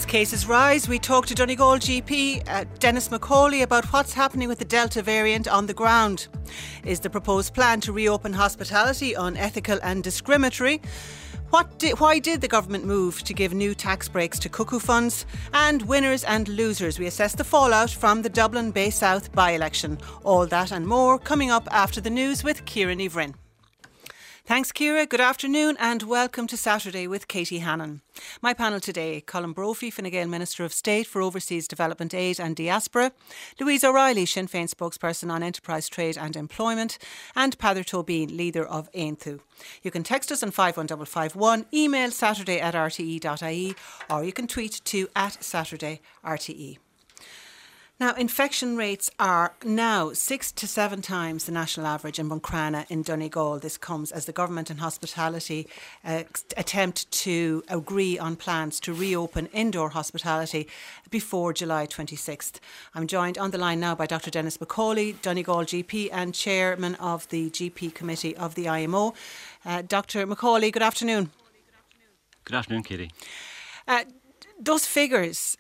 cases rise, we talk to Donegal GP Dennis McCauley about what's happening with the Delta variant on the ground. Is the proposed plan to reopen hospitality unethical and discriminatory? Why did the government move to give new tax breaks to cuckoo funds? And winners and losers. We assess the fallout from the Dublin Bay South by-election. All that and more coming up after the news with Ciara Ní Bhrin. Thanks, Ciara. Good afternoon and welcome to Saturday with Katie Hannon. My panel today: Colin Brophy, Fine Gael Minister of State for Overseas Development Aid and Diaspora; Louise O'Reilly, Sinn Féin spokesperson on Enterprise, Trade and Employment; and Peadar Tóibín, leader of Aontú. You can text us on 51551, email saturday@rte.ie, or you can tweet to @SaturdayRTE. Now, infection rates are now 6 to 7 times the national average in Buncrana in Donegal. This comes as the government and hospitality attempt to agree on plans to reopen indoor hospitality before July 26th. I'm joined on the line now by Dr. Dennis McCauley, Donegal GP and Chairman of the GP Committee of the IMO. Dr. McCauley, good afternoon. Good afternoon, Katie. Those figures,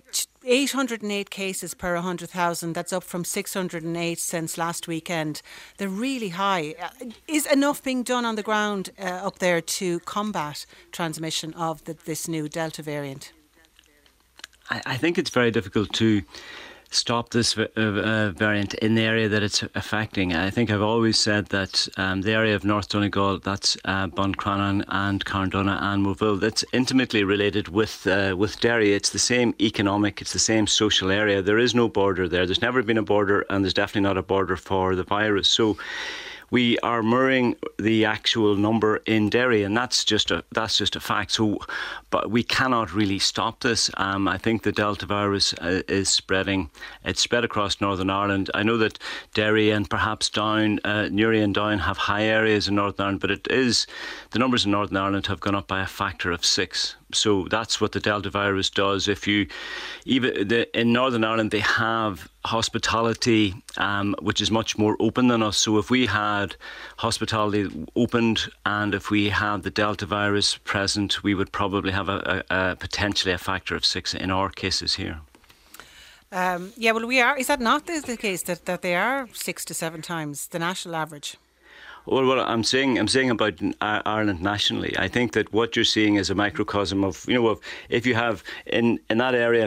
808 cases per 100,000, that's up from 608 since last weekend. They're really high. Is enough being done on the ground up there to combat transmission of this new Delta variant? I think it's very difficult to stop this variant in the area that it's affecting. I think I've always said that the area of North Donegal, that's Buncrana and Carndonagh and Moville, that's intimately related with Derry. It's the same economic, it's the same social area. There is no border there. There's never been a border, and there's definitely not a border for the virus. So we are mirroring the actual number in Derry, and that's just a fact. So, but we cannot really stop this. I think the Delta virus is spreading. It's spread across Northern Ireland. I know that Derry and perhaps Down, Newry and Down have high areas in Northern Ireland, but the numbers in Northern Ireland have gone up by a factor of 6. So that's what the Delta virus does. In Northern Ireland, they have hospitality, which is much more open than us. So if we had hospitality opened and if we had the Delta virus present, we would probably have potentially a factor of 6 in our cases here. We are. Is that not the case that they are 6 to 7 times the national average? Well, what I'm saying about Ireland nationally, I think that what you're seeing is a microcosm of, if you have in that area,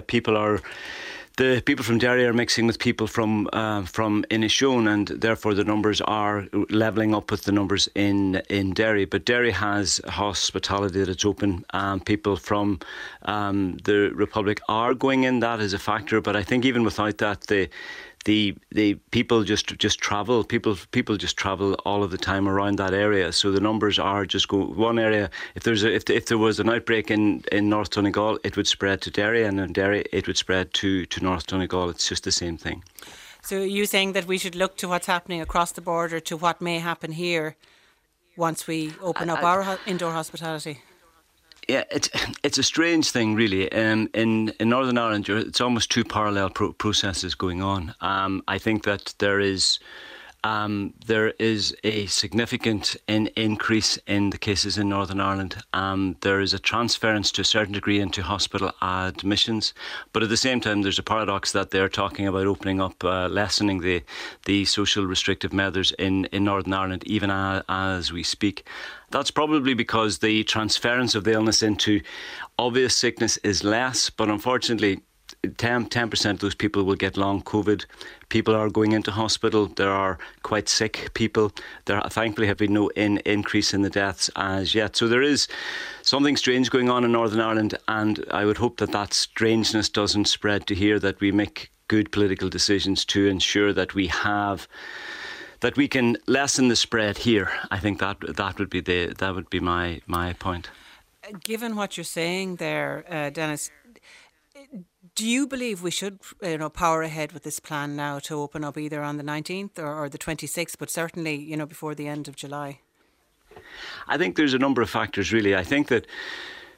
the people from Derry are mixing with people from Inishowen, and therefore the numbers are levelling up with the numbers in Derry. But Derry has hospitality that it's open. People from the Republic are going in. That is a factor. But I think even without that, the people just travel. People just travel all of the time around that area. So the numbers are just go one area. If there was an outbreak in North Donegal, it would spread to Derry, and in Derry it would spread to North Donegal. It's just the same thing. So are you saying that we should look to what's happening across the border to what may happen here once we open up our indoor hospitality? Yeah, it's a strange thing, really. In Northern Ireland, it's almost 2 parallel processes going on. I think that there is a significant increase in the cases in Northern Ireland. There is a transference to a certain degree into hospital admissions, but at the same time there's a paradox that they're talking about opening up, lessening the social restrictive measures in Northern Ireland even as we speak. That's probably because the transference of the illness into obvious sickness is less, but unfortunately 10% of those people will get long COVID. People are going into hospital. There are quite sick people. There thankfully have been no increase in the deaths as yet. So there is something strange going on in Northern Ireland, and I would hope that strangeness doesn't spread to here, that we make good political decisions to ensure that we can lessen the spread here. I think that would be my point. Given what you're saying there, Dennis, do you believe we should power ahead with this plan now to open up either on the 19th or the 26th, but certainly before the end of July? I think there's a number of factors, really. I think that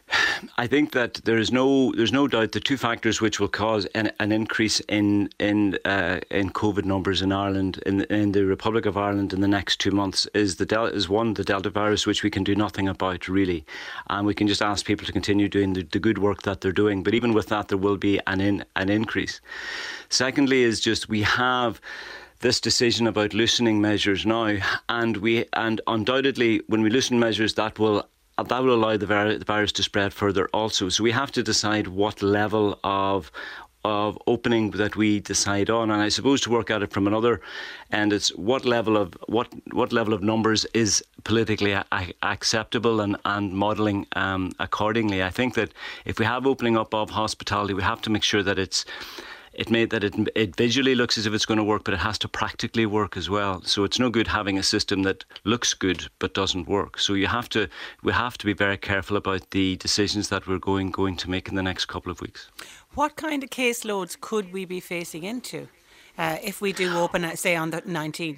I think that there's no doubt the two factors which will cause an increase in COVID numbers in Ireland, in the Republic of Ireland in the next 2 months is the Delta virus, which we can do nothing about really, and we can just ask people to continue doing the good work that they're doing. But even with that, there will be an increase. Secondly, is just we have this decision about loosening measures now, and undoubtedly when we loosen measures, that will allow the virus to spread further also. So we have to decide what level of opening that we decide on, and I suppose to work at it from another end, it's what level of numbers is politically acceptable and modelling accordingly. I think that if we have opening up of hospitality, we have to make sure that it visually looks as if it's going to work, but it has to practically work as well. So it's no good having a system that looks good but doesn't work. So we have to be very careful about the decisions that we're going to make in the next couple of weeks. What kind of caseloads could we be facing into if we do open, say, on the 19th?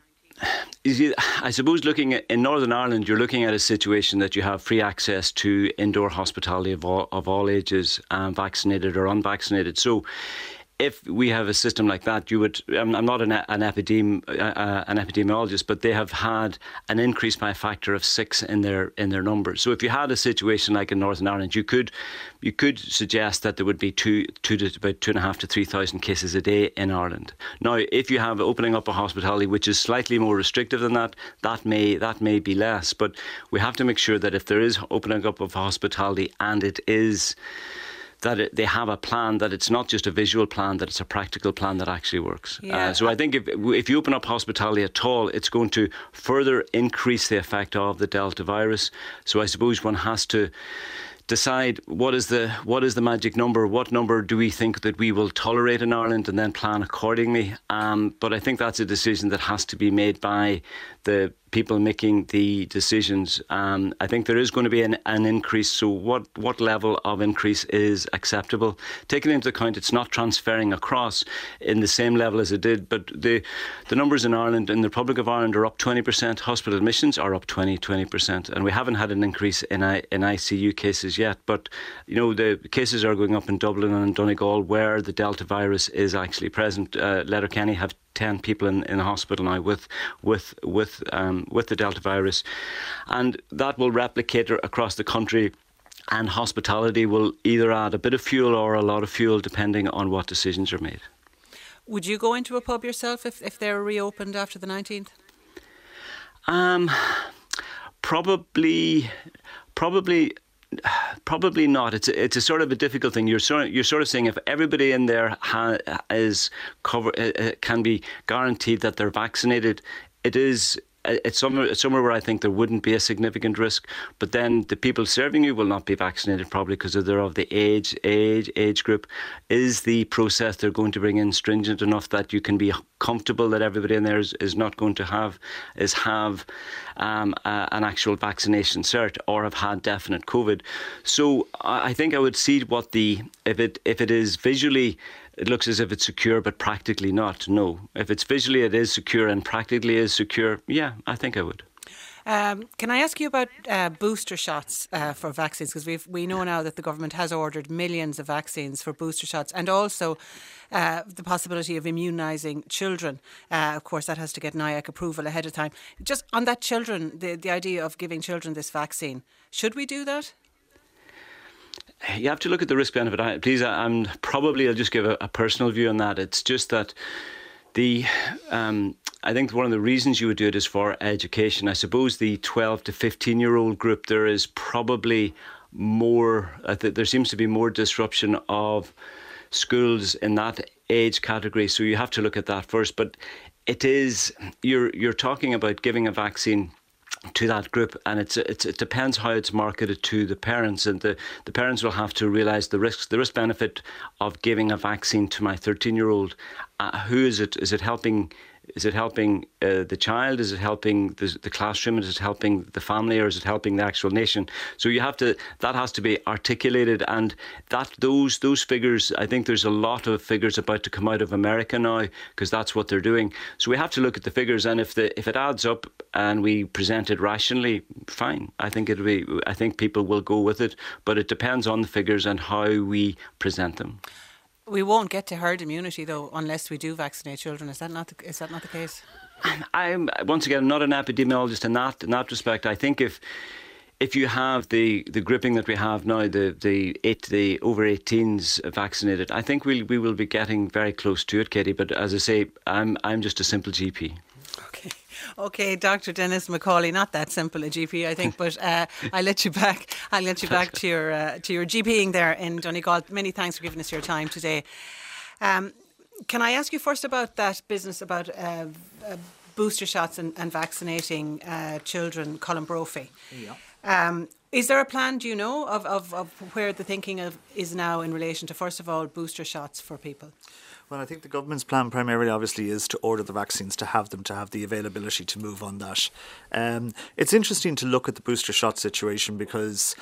I suppose looking at, in Northern Ireland, you're looking at a situation that you have free access to indoor hospitality of all ages, vaccinated or unvaccinated. So if we have a system like that, you would. I'm not an epidemiologist, but they have had an increase by a factor of 6 in their numbers. So if you had a situation like in Northern Ireland, you could suggest that there would be about 2,500 to 3,000 cases a day in Ireland. Now, if you have opening up a hospitality which is slightly more restrictive than that, that may be less. But we have to make sure that if there is opening up of hospitality and it is that they have a plan, that it's not just a visual plan, that it's a practical plan that actually works. Yeah. So I think if you open up hospitality at all, it's going to further increase the effect of the Delta virus. So I suppose one has to decide what is the magic number, what number do we think that we will tolerate in Ireland, and then plan accordingly. But I think that's a decision that has to be made by the people making the decisions. I think there is going to be an increase. So what level of increase is acceptable? Taking into account it's not transferring across in the same level as it did, but the numbers in Ireland, in the Republic of Ireland, are up 20%. Hospital admissions are up 20%, and we haven't had an increase in ICU cases yet. But the cases are going up in Dublin and in Donegal, where the Delta virus is actually present. Letterkenny have 10 people in the hospital now with the Delta virus, and that will replicate across the country. And hospitality will either add a bit of fuel or a lot of fuel, depending on what decisions are made. Would you go into a pub yourself if they're reopened after the 19th? Probably not. It's a sort of a difficult thing. You're sort of saying if everybody in there is covered, can be guaranteed that they're vaccinated, it's somewhere where I think there wouldn't be a significant risk. But then the people serving you will not be vaccinated, probably because they're of the age group. Is the process they're going to bring in stringent enough that you can be comfortable that everybody in there is not going to have an actual vaccination cert or have had definite COVID? So I think I would see if it is visually, it looks as if it's secure, but practically not. No. If it's visually it is secure and practically is secure, yeah, I think I would. Can I ask you about booster shots for vaccines? Because we know now that the government has ordered millions of vaccines for booster shots, and also the possibility of immunising children. Of course, that has to get NIAC approval ahead of time. Just on that children, the idea of giving children this vaccine, should we do that? You have to look at the risk-benefit. I'll just give a personal view on that. It's just that I think one of the reasons you would do it is for education. I suppose the 12 to 15-year-old group, there is probably more, there seems to be more disruption of schools in that age category. So you have to look at that first. But you're talking about giving a vaccine to that group, and it depends how it's marketed to the parents, and the parents will have to realise the risk benefit of giving a vaccine to my 13-year-old. Who is it? Is it helping Is it helping the child? Is it helping the classroom? Is it helping the family? Or is it helping the actual nation? So that has to be articulated, and those figures, I think there's a lot of figures about to come out of America now, because that's what they're doing. So we have to look at the figures, and if it adds up and we present it rationally, fine. I think people will go with it, but it depends on the figures and how we present them. We won't get to herd immunity, though, unless we do vaccinate children. Is that not the case? I'm once again not an epidemiologist in that respect. I think if you have the gripping that we have now, the over 18s vaccinated, I think we will be getting very close to it, Katie. But as I say, I'm just a simple GP. Okay, Dr. Denis McCauley, not that simple a GP, I think, but I'll let you back to your GPing there in Donegal. Many thanks for giving us your time today. Can I ask you first about that business about booster shots and vaccinating children, Colin Brophy? Yeah. Is there a plan, do you know, of where the thinking is now in relation to, first of all, booster shots for people? Well, I think the government's plan primarily, obviously, is to order the vaccines, to have the availability to move on that. It's interesting to look at the booster shot situation, because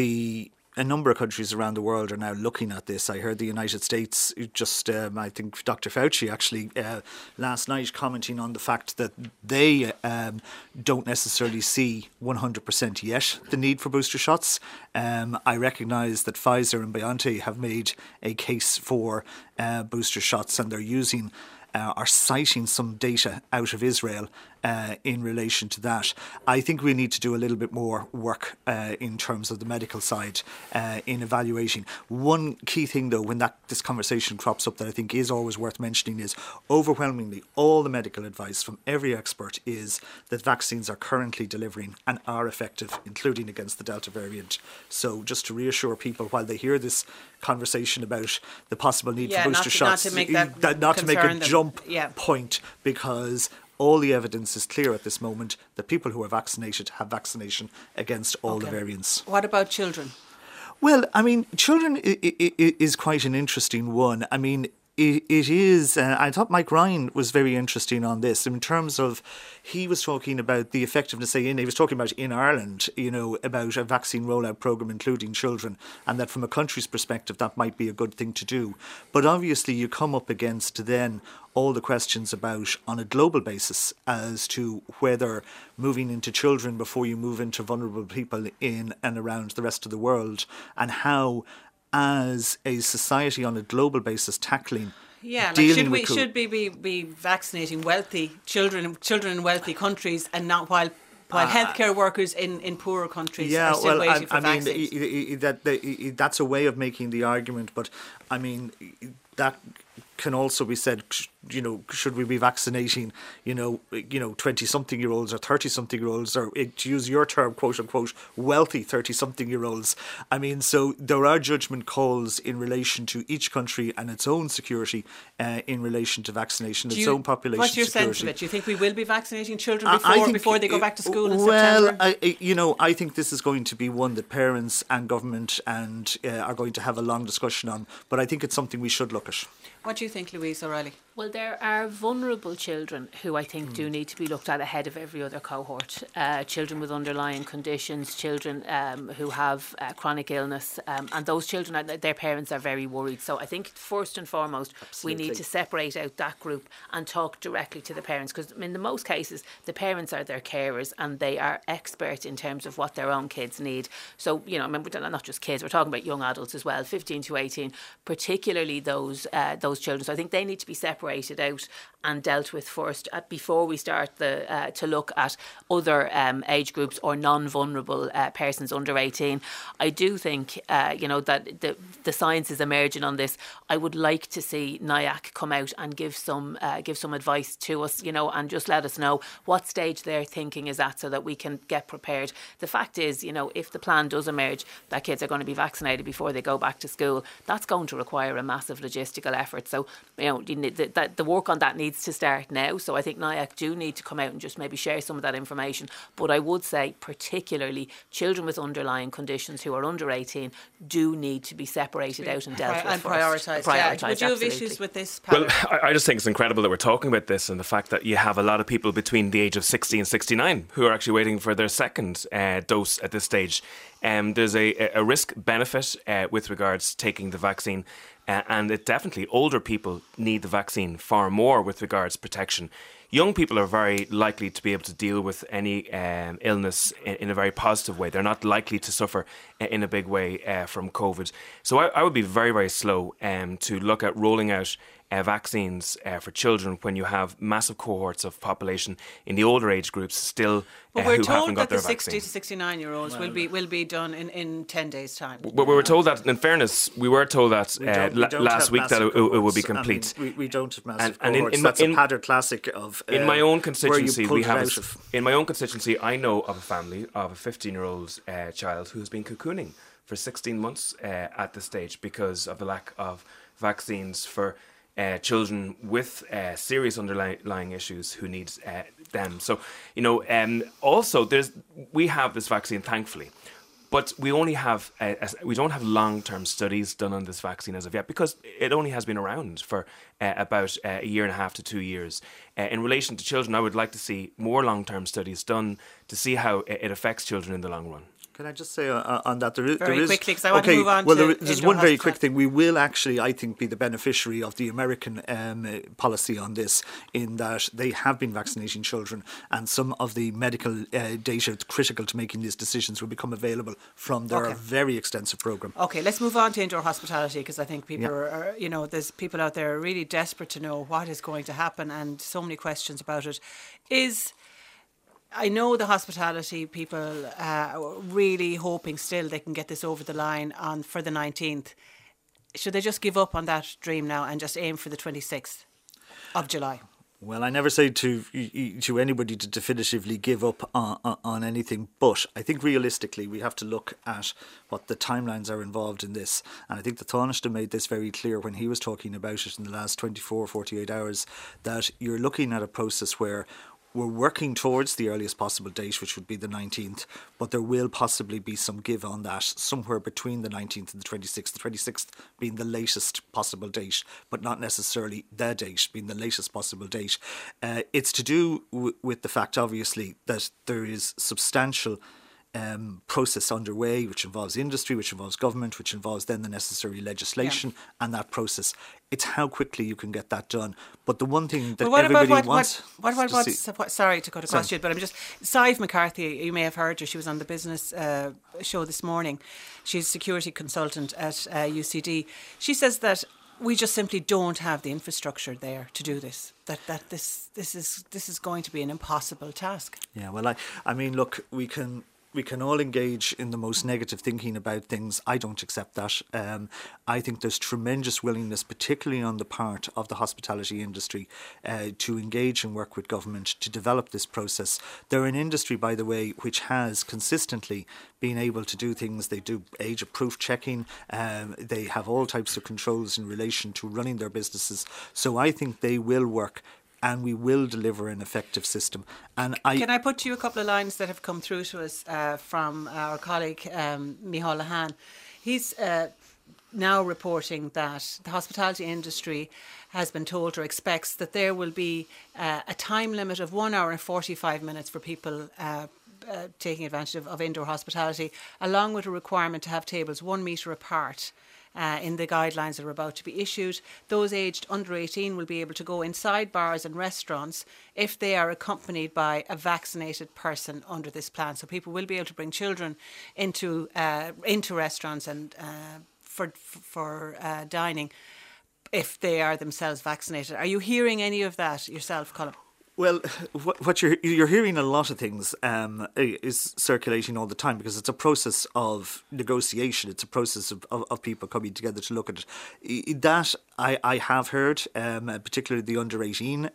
a number of countries around the world are now looking at this. I heard the United States, I think Dr. Fauci actually last night commenting on the fact that they don't necessarily see 100% yet the need for booster shots. I recognise that Pfizer and BioNTech have made a case for booster shots, and they're are citing some data out of Israel in relation to that. I think we need to do a little bit more work in terms of the medical side in evaluating. One key thing, though, when this conversation crops up, that I think is always worth mentioning, is overwhelmingly all the medical advice from every expert is that vaccines are currently delivering and are effective, including against the Delta variant. So just to reassure people while they hear this conversation about the possible need for booster shots, not to make a jump point, because all the evidence is clear at this moment that people who are vaccinated have vaccination against all the variants. What about children? Well, I mean, children is quite an interesting one. I mean, it is. I thought Mike Ryan was very interesting on this in terms of he was talking about the effectiveness. He was talking about in Ireland, about a vaccine rollout program including children, and that from a country's perspective that might be a good thing to do. But obviously, you come up against then all the questions about on a global basis as to whether moving into children before you move into vulnerable people in and around the rest of the world, and how, as a society on a global basis, tackling should we be vaccinating wealthy children in wealthy countries, and not while healthcare workers in poorer countries are still waiting for vaccines? That's a way of making the argument, but I mean that can also be said, should we be vaccinating, 20-something-year-olds or 30-something-year-olds, or to use your term, quote-unquote, wealthy 30-something-year-olds? I mean, so there are judgment calls in relation to each country and its own security in relation to vaccination, its own population security. What's your sense of it? Do you think we will be vaccinating children before they go back to school in September? Well, I think this is going to be one that parents and government are going to have a long discussion on, but I think it's something we should look at. What do you think, Louise O'Reilly? Well, there are vulnerable children who I think do need to be looked at ahead of every other cohort. Children with underlying conditions, children who have chronic illness, and those children, their parents are very worried. So I think first and foremost, we need to separate out that group and talk directly to the parents, because in the most cases, the parents are their carers and they are expert in terms of what their own kids need. So, remember, not just kids, we're talking about young adults as well, 15 to 18, particularly those children. So I think they need to be separated out and dealt with first before we start to look at other age groups or non-vulnerable persons under 18. I do think that the science is emerging on this. I would like to see NIAC come out and give some advice to us, and just let us know what stage their thinking is at, so that we can get prepared. The fact is, if the plan does emerge that kids are going to be vaccinated before they go back to school, that's going to require a massive logistical effort. So, that that the work on that needs to start now. So I think NIAC do need to come out and just maybe share some of that information. But I would say particularly children with underlying conditions who are under 18 do need to be separated out and dealt with and first. prioritised. Would you have issues with this, Paddy? Well, I just think it's incredible that we're talking about this, and the fact that you have a lot of people between the age of 60 and 69 who are actually waiting for their second dose at this stage. There's a risk-benefit with regards to taking the vaccine, and it definitely, older people need the vaccine far more with regards to protection. Young people are very likely to be able to deal with any illness in a very positive way. They're not likely to suffer in a big way from COVID. So I would be very, very slow to look at rolling out vaccines for children when you have massive cohorts of population in the older age groups still but we're who told haven't got that their the 60 vaccine. to 69 year olds will be done in 10 days' time. We were told that, in fairness, we were told that We don't last have week that massive it would be cohorts. complete. I mean, we don't have massive And cohorts. That's a pattern classic of in my own where you constituency, pulled we it have out of. in my own constituency, I know of a family of a 15-year-old child who has been cocooning for 16 months at this stage because of the lack of vaccines for children with serious underlying issues who need them. So, also we have this vaccine, thankfully. But we only have we don't have long-term studies done on this vaccine as of yet because it only has been around for about a year and a half to 2 years. In relation to children, I would like to see more long-term studies done to see how it affects children in the long run. Can I just say on that, there is Very quickly, because I want to move on well, to there's indoor one very quick hospitality. thing. We will actually, I think, be the beneficiary of the American policy on this, in that they have been vaccinating children, and some of the medical data critical to making these decisions will become available from their very extensive programme. Okay, let's move on to indoor hospitality, because I think people are, there's people out there really desperate to know what is going to happen, and so many questions about it. I know the hospitality people are really hoping still they can get this over the line for the 19th. Should they just give up on that dream now and just aim for the 26th of July? Well, I never say to anybody to definitively give up on anything, but I think realistically we have to look at what the timelines are involved in this. And I think the Taoiseach made this very clear when he was talking about it in the last 24, 48 hours, that you're looking at a process where we're working towards the earliest possible date, which would be the 19th, but there will possibly be some give on that somewhere between the 19th and the 26th, the 26th being the latest possible date, but not necessarily the date being the latest possible date. It's to do with the fact, obviously, that there is substantial process underway, which involves industry, which involves government, which involves then the necessary legislation and that process. It's how quickly you can get that done. But the one thing that everybody wants... Sorry to cut across you, but I'm just... Sive McCarthy, you may have heard her, she was on the business show this morning. She's a security consultant at UCD. She says that we just simply don't have the infrastructure there to do this. That this is going to be an impossible task. Yeah, well, I mean, look, we can all engage in the most negative thinking about things. I don't accept that. I think there's tremendous willingness, particularly on the part of the hospitality industry, to engage and work with government to develop this process. They're an industry, by the way, which has consistently been able to do things. They do age-proof checking. They have all types of controls in relation to running their businesses. So I think they will work, and we will deliver an effective system. And Can I put to you a couple of lines that have come through to us from our colleague Micheál Lehane? He's now reporting that the hospitality industry has been told or expects that there will be a time limit of 1 hour and 45 minutes for people taking advantage of indoor hospitality, along with a requirement to have tables 1 metre apart. In the guidelines that are about to be issued. Those aged under 18 will be able to go inside bars and restaurants if they are accompanied by a vaccinated person under this plan. So people will be able to bring children into restaurants and for dining if they are themselves vaccinated. Are you hearing any of that yourself, Colin? Well, what you're hearing a lot of things is circulating all the time, because it's a process of negotiation. It's a process of people coming together to look at it. That I have heard, particularly the under 18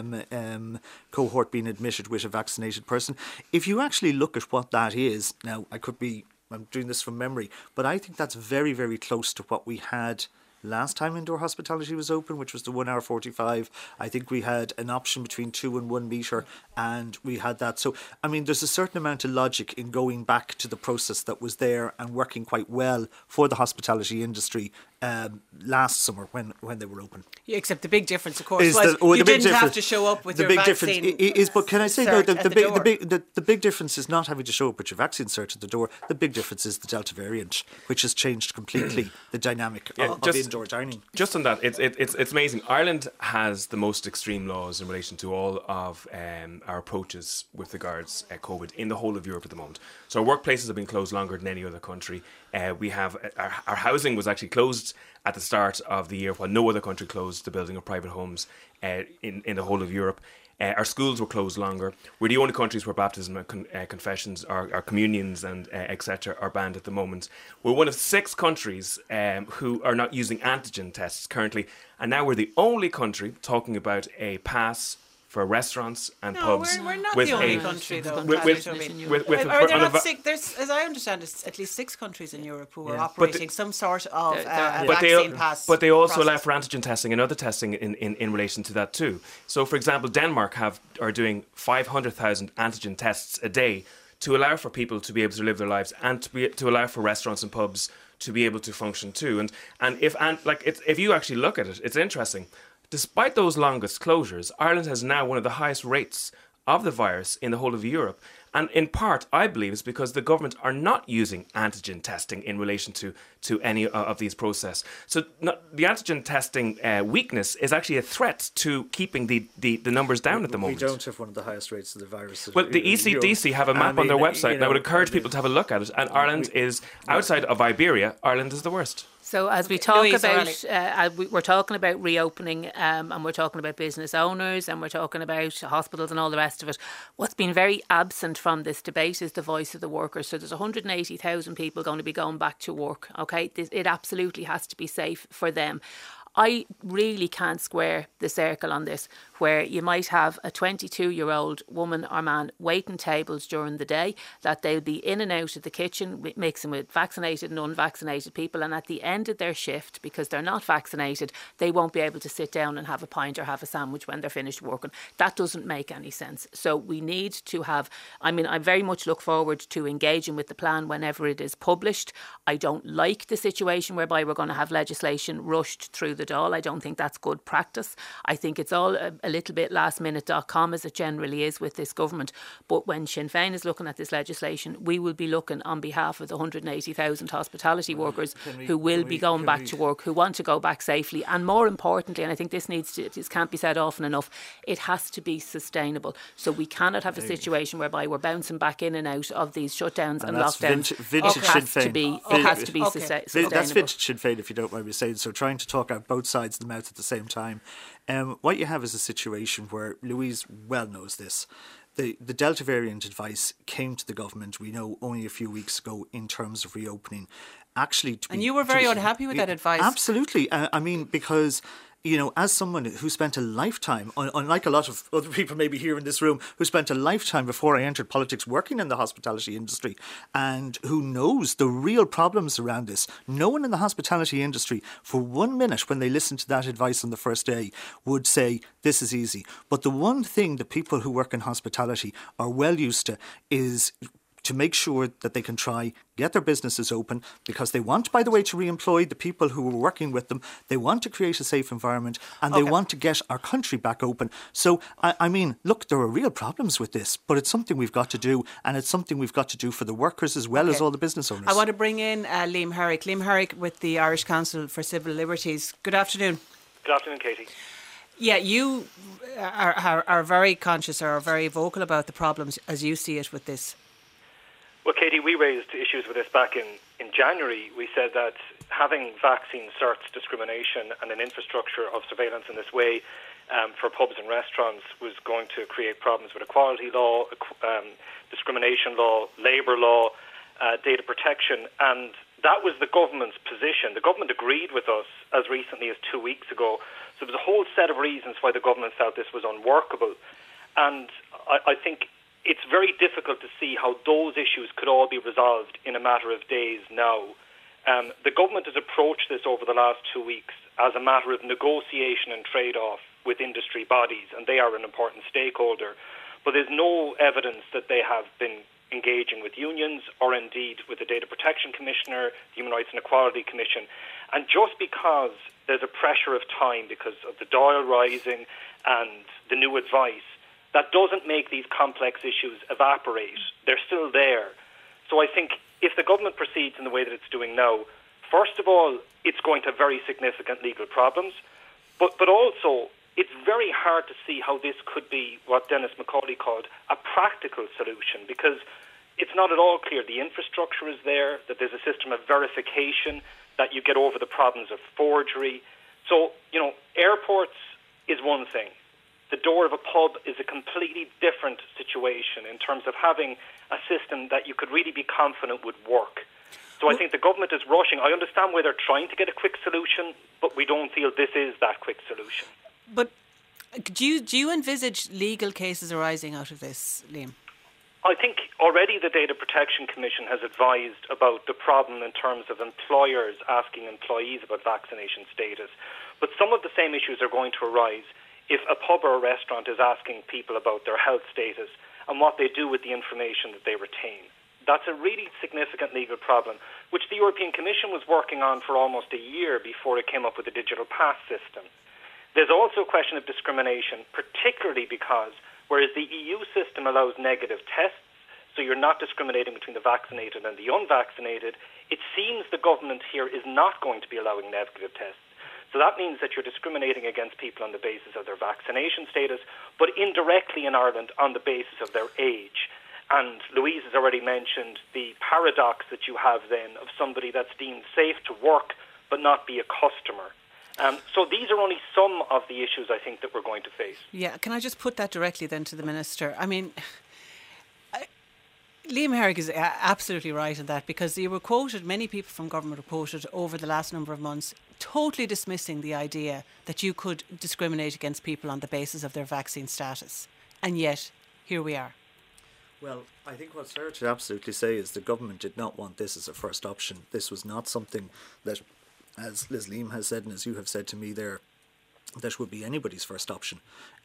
cohort being admitted with a vaccinated person. If you actually look at what that is, now I'm doing this from memory, but I think that's very, very close to what we had last time indoor hospitality was open, which was the 1 hour 45. I think we had an option between 2 and 1 metre, and we had that. So, I mean, there's a certain amount of logic in going back to the process that was there and working quite well for the hospitality industry last summer when they were open. Yeah, except the big difference, of course, was you didn't have to show up with your vaccine. The big difference is, but can I say, the big difference is not having to show up with your vaccine cert at the door. The big difference is the Delta variant, which has changed completely the dynamic of indoor dining. Just on that, it's amazing. Ireland has the most extreme laws in relation to all of our approaches with regards COVID in the whole of Europe at the moment. So our workplaces have been closed longer than any other country. We have our housing was actually closed at the start of the year, while no other country closed the building of private homes in the whole of Europe. Our schools were closed longer. We're the only countries where baptism and confessions, our communions and etc. are banned at the moment. We're one of 6 countries who are not using antigen tests currently, and now we're the only country talking about a pass for restaurants and pubs. We're not the only country, though. There's, as I understand, it's at least 6 countries in Europe who are operating some sort of vaccine pass. But they also allow for antigen testing and other testing in relation to that too. So, for example, Denmark are doing 500,000 antigen tests a day to allow for people to be able to live their lives and to allow for restaurants and pubs to be able to function too. And if you actually look at it, it's interesting. Despite those longest closures, Ireland has now one of the highest rates of the virus in the whole of Europe. And in part, I believe, it's because the government are not using antigen testing in relation to any of these processes. So the antigen testing weakness is actually a threat to keeping the numbers down at the moment. We don't have one of the highest rates of the virus. Well, the ECDC have a map on their website, and I would encourage people to have a look at it. And Ireland is, outside of Iberia, Ireland is the worst. So as we talk we're talking about reopening and we're talking about business owners and we're talking about hospitals and all the rest of it. What's been very absent from this debate is the voice of the workers. So there's 180,000 people going to be going back to work. Okay, it absolutely has to be safe for them. I really can't square the circle on this, where you might have a 22-year-old woman or man waiting tables during the day, that they'll be in and out of the kitchen mixing with vaccinated and unvaccinated people, and at the end of their shift, because they're not vaccinated, they won't be able to sit down and have a pint or have a sandwich when they're finished working. That doesn't make any sense. So we need to have, I very much look forward to engaging with the plan whenever it is published. I don't like the situation whereby we're going to have legislation rushed through the doll. I don't think that's good practice. I think it's all a little bit lastminute.com, as it generally is with this government. But when Sinn Féin is looking at this legislation, we will be looking on behalf of the 180,000 hospitality workers who will be going back to work, who want to go back safely. And more importantly, and I think this can't be said often enough, it has to be sustainable. So we cannot have a situation whereby we're bouncing back in and out of these shutdowns and lockdowns. Vintage Sinn Féin. It has to be sustainable. That's vintage Sinn Féin, if you don't mind me saying. So trying to talk out both sides of the mouth at the same time. What you have is a situation where Louise well knows this. The Delta variant advice came to the government, we know, only a few weeks ago in terms of reopening. And you were very unhappy with that advice. Absolutely. Because, as someone who spent a lifetime, unlike a lot of other people maybe here in this room, who spent a lifetime before I entered politics working in the hospitality industry, and who knows the real problems around this, no one in the hospitality industry for 1 minute when they listened to that advice on the first day would say this is easy. But the one thing that people who work in hospitality are well used to is to make sure that they can get their businesses open, because they want, by the way, to re-employ the people who were working with them. They want to create a safe environment, and they want to get our country back open. So, look, there are real problems with this, but it's something we've got to do, and it's something we've got to do for the workers as well as all the business owners. I want to bring in Liam Herrick. Liam Herrick with the Irish Council for Civil Liberties. Good afternoon. Good afternoon, Katie. Yeah, you are very conscious or are very vocal about the problems as you see it with this. Well, Katie, we raised issues with this back in January. We said that having vaccine certs discrimination and an infrastructure of surveillance in this way for pubs and restaurants was going to create problems with equality law, discrimination law, labour law, data protection, and that was the government's position. The government agreed with us as recently as 2 weeks ago. So there was a whole set of reasons why the government felt this was unworkable. And I think it's very difficult to see how those issues could all be resolved in a matter of days now. The government has approached this over the last 2 weeks as a matter of negotiation and trade-off with industry bodies, and they are an important stakeholder. But there's no evidence that they have been engaging with unions or indeed with the Data Protection Commissioner, the Human Rights and Equality Commission. And just because there's a pressure of time because of the Dáil rising and the new advice, that doesn't make these complex issues evaporate. They're still there. So I think if the government proceeds in the way that it's doing now, first of all, it's going to have very significant legal problems, but also it's very hard to see how this could be what Denis McCauley called a practical solution, because it's not at all clear the infrastructure is there, that there's a system of verification, that you get over the problems of forgery. So, airports is one thing. The door of a pub is a completely different situation in terms of having a system that you could really be confident would work. So I think the government is rushing. I understand why they're trying to get a quick solution, but we don't feel this is that quick solution. But do you envisage legal cases arising out of this, Liam? I think already the Data Protection Commission has advised about the problem in terms of employers asking employees about vaccination status. But some of the same issues are going to arise if a pub or a restaurant is asking people about their health status and what they do with the information that they retain. That's a really significant legal problem, which the European Commission was working on for almost a year before it came up with the digital pass system. There's also a question of discrimination, particularly because whereas the EU system allows negative tests, so you're not discriminating between the vaccinated and the unvaccinated, it seems the government here is not going to be allowing negative tests. So that means that you're discriminating against people on the basis of their vaccination status, but indirectly in Ireland on the basis of their age. And Louise has already mentioned the paradox that you have then of somebody that's deemed safe to work but not be a customer. So these are only some of the issues I think that we're going to face. Yeah, can I just put that directly then to the Minister? I mean, Liam Herrick is absolutely right in that, because you were quoted, many people from government were quoted over the last number of months, totally dismissing the idea that you could discriminate against people on the basis of their vaccine status. And yet, here we are. Well, I think what's fair to absolutely say is the government did not want this as a first option. This was not something that, as Liz Liam has said and as you have said to me there, that would be anybody's first option.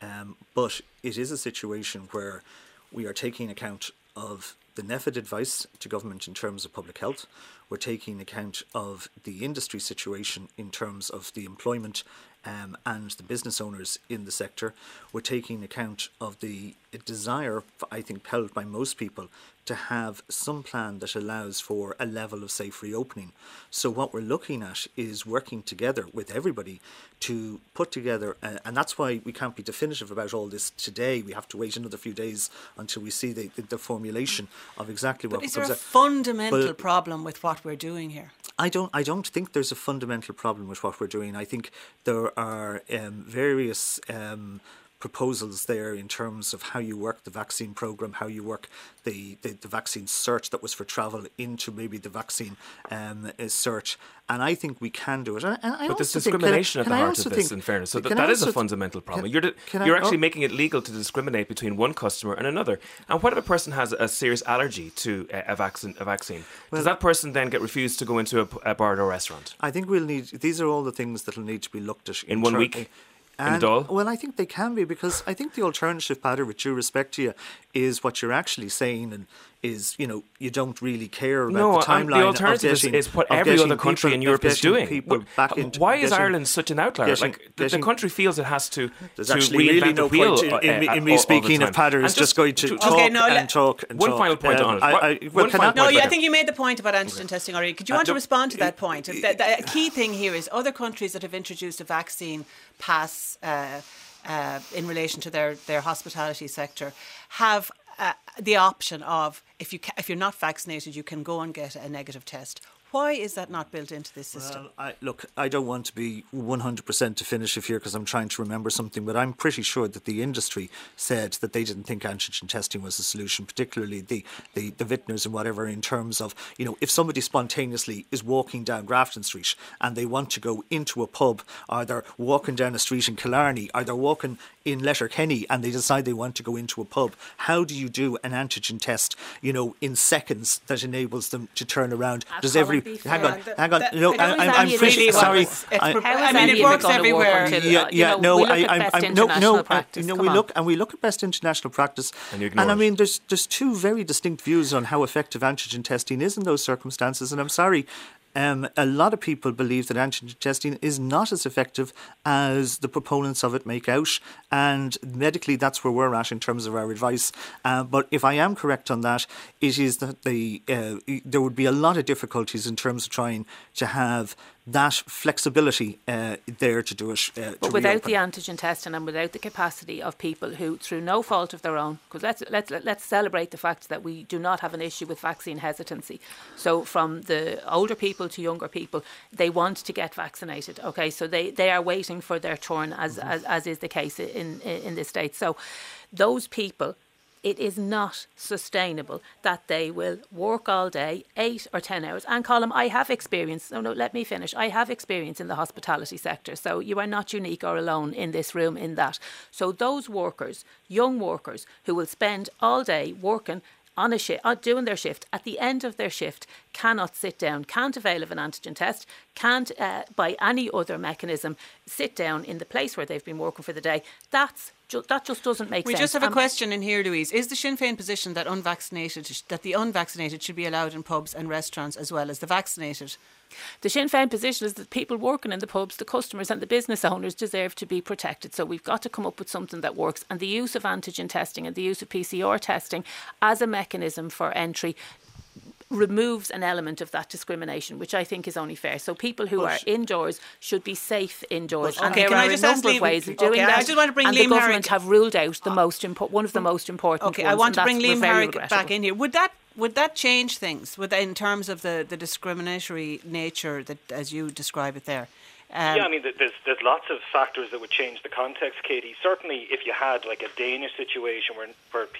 But it is a situation where we are taking account of the NPHET advice to government in terms of public health. We're taking account of the industry situation in terms of the employment and the business owners in the sector. We're taking account of the desire, I think, held by most people to have some plan that allows for a level of safe reopening. So what we're looking at is working together with everybody to put together, and that's why we can't be definitive about all this today. We have to wait another few days until we see the formulation of exactly what comes out. But is there a fundamental problem with what we're doing here? I don't think there's a fundamental problem with what we're doing. I think there are various proposals there in terms of how you work the vaccine programme, how you work the vaccine search that was for travel into maybe the vaccine search. And I think we can do it. But there's discrimination at the heart of this, in fairness. So that is a fundamental problem. You're actually making it legal to discriminate between one customer and another. And what if a person has a serious allergy to a vaccine? Does that person then get refused to go into a bar or a restaurant? I think these are all the things that will need to be looked at. In 1 week? In Dáil? Well, I think they can be, because I think the alternative, Padder, with due respect to you, is what you're actually saying, and is, you don't really care about the timeline. The alternative is what every other country in Europe is doing. Why is Ireland such an outlier? The country feels it has to reinvent the wheel. In me speaking of Padder is just going to talk. One final point on it. I think you made the point about antigen testing already. Could you want to respond to that point? The key thing here is other countries that have introduced a vaccine pass in relation to their hospitality sector have the option of, if you're not vaccinated, you can go and get a negative test. Why is that not built into this system? Well, I don't want to be 100% definitive here because I'm trying to remember something, but I'm pretty sure that the industry said that they didn't think antigen testing was a solution, particularly the vintners and whatever, in terms of, if somebody spontaneously is walking down Grafton Street and they want to go into a pub, or they're walking down a street in Killarney, or they're walking in Letterkenny and they decide they want to go into a pub, how do you do an antigen test, in seconds that enables them to turn around? Does every... Hang on. No, I'm pretty sorry. It works everywhere. We look at best international practice. And I mean, there's two very distinct views on how effective antigen testing is in those circumstances. And I'm sorry, a lot of people believe that antigen testing is not as effective as the proponents of it make out, and medically that's where we're at in terms of our advice. But if I am correct on that, it is that there would be a lot of difficulties in terms of trying to have that flexibility there to do it. But without the antigen testing and without the capacity of people who, through no fault of their own, because let's celebrate the fact that we do not have an issue with vaccine hesitancy. So from the older people to younger people, they want to get vaccinated. Okay, so they are waiting for their turn, as is the case in this state. So those people, it is not sustainable that they will work all day, 8 or 10 hours. And Colm, I have experience. No, let me finish. I have experience in the hospitality sector. So you are not unique or alone in this room in that. So those workers, young workers, who will spend all day working on a shift, doing their shift, at the end of their shift, cannot sit down, can't avail of an antigen test, can't, by any other mechanism, sit down in the place where they've been working for the day. That just doesn't make sense. We just have a question in here, Louise. Is the Sinn Féin position that the unvaccinated should be allowed in pubs and restaurants as well as the vaccinated? The Sinn Féin position is that people working in the pubs, the customers and the business owners deserve to be protected. So we've got to come up with something that works. And the use of antigen testing and the use of PCR testing as a mechanism for entry removes an element of that discrimination, which I think is only fair. So people who are indoors should be safe indoors. And there are a number of ways of doing that. I just want to bring and Liam the government have ruled out the one of the most important ones. I want to bring Liam Harrick back in here. Would that change things in terms of the discriminatory nature that, as you describe it there? I mean, there's lots of factors that would change the context, Katie. Certainly, if you had like a Danish situation where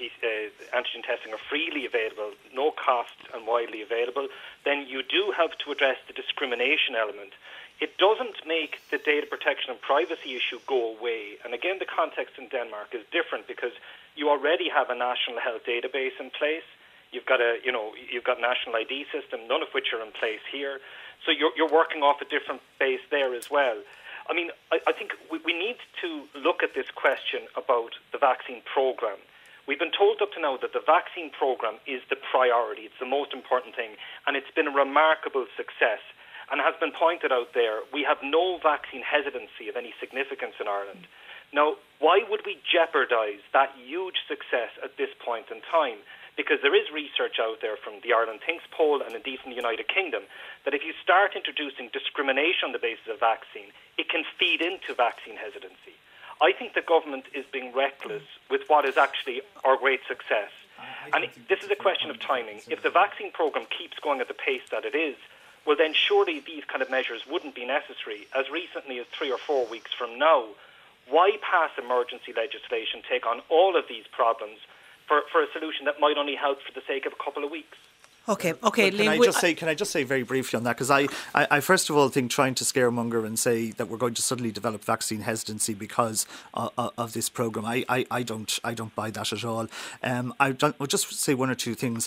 antigen testing are freely available, no cost and widely available, then you do have to address the discrimination element. It doesn't make the data protection and privacy issue go away. And again, the context in Denmark is different because you already have a national health database in place. You've got national ID system, none of which are in place here. So you're working off a different base there as well. I mean, I think we need to look at this question about the vaccine program. We've been told up to now that the vaccine program is the priority. It's the most important thing. And it's been a remarkable success. And has been pointed out there, we have no vaccine hesitancy of any significance in Ireland. Now, why would we jeopardise that huge success at this point in time? Because there is research out there from the Ireland Thinks poll and indeed from the United Kingdom that if you start introducing discrimination on the basis of vaccine, it can feed into vaccine hesitancy. I think the government is being reckless with what is actually our great success. And this is a question of timing. If the vaccine programme keeps going at the pace that it is, well then surely these kind of measures wouldn't be necessary. As recently as 3 or 4 weeks from now, why pass emergency legislation, take on all of these problems for a solution that might only help for the sake of a couple of weeks? Okay, Liam, can I just say very briefly on that? Because I first of all think trying to scaremonger and say that we're going to suddenly develop vaccine hesitancy because of this programme, I don't buy that at all. I'll just say one or two things.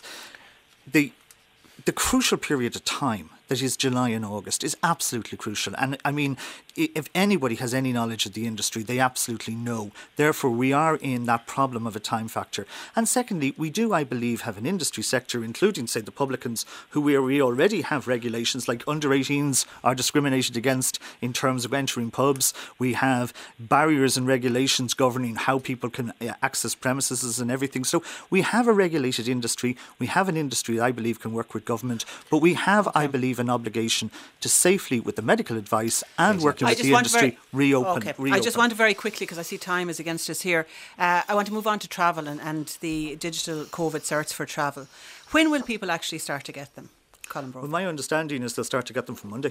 The crucial period of time that is July and August is absolutely crucial. And I mean, if anybody has any knowledge of the industry, they absolutely know. Therefore, we are in that problem of a time factor. And secondly, we do, I believe, have an industry sector, including, say, the publicans, we already have regulations like under 18s are discriminated against in terms of entering pubs. We have barriers and regulations governing how people can access premises and everything. So we have a regulated industry. We have an industry that I believe can work with government. But we have, I believe, an obligation to safely, with the medical advice and working with the industry, reopen. I just want to very quickly, because I see time is against us here, I want to move on to travel and the digital COVID certs for travel. When will people actually start to get them, Colm Brophy? Well, my understanding is they'll start to get them from Monday.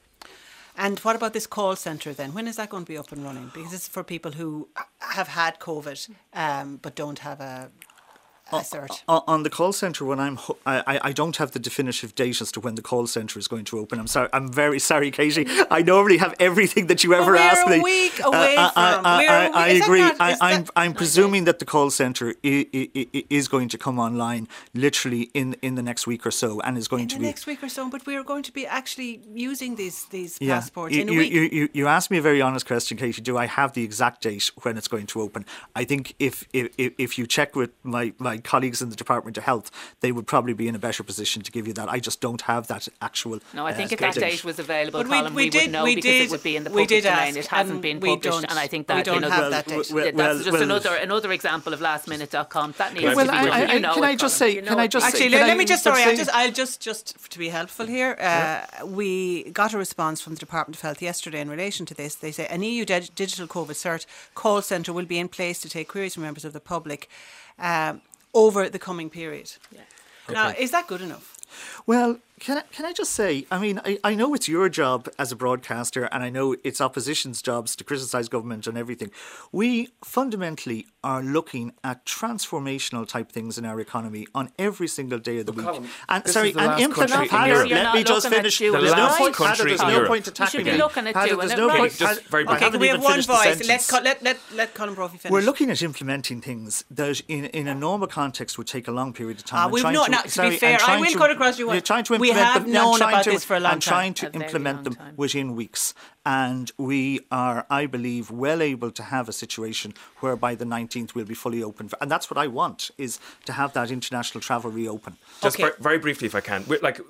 And what about this call centre then? When is that going to be up and running? Because it's for people who have had COVID but don't have a cert. On the call centre, when I don't have the definitive date as to when the call centre is going to open. I'm sorry. I'm very sorry, Katie. I normally have everything that you ever ask me. We're a week away from. I agree. I'm presuming that the call centre is going to come online literally in the next week or so, and is going to be next week or so. But we are going to be actually using these passports in a week. You asked me a very honest question, Katie. Do I have the exact date when it's going to open? I think if you check with my colleagues in the Department of Health, they would probably be in a better position to give you that. I just don't have that actual. No, I think if that date was available, but Colin, we would know because it would be in the public domain. It hasn't been published, and I think that we don't have that date. That's just another example of lastminute.com. That needs to be. Can I just say? Actually, let me just. Sorry, I'll just to be helpful here. We got a response from the Department of Health yesterday in relation to this. They say an EU digital COVID cert call centre will be in place to take queries from members of the public over the coming period. Yeah. Now, is that good enough? Well, can I just say, I mean, I know it's your job as a broadcaster, and I know it's opposition's jobs to criticise government and everything. We fundamentally are looking at transformational type things in our economy on every single day of the week. Colin, and sorry, and implement. Let me just finish. There's no point attacking me. You should be looking at doing it. Okay, we have one voice. Let Colin Brophy finish. We're looking at implementing things that in a normal context would take a long period of time. To be fair, I will cut across you. We have known about this for a long time. I'm trying to implement them within weeks. And we are, I believe, well able to have a situation whereby the 19th will be fully open. And that's what I want, is to have that international travel reopen. Just very briefly, if I can.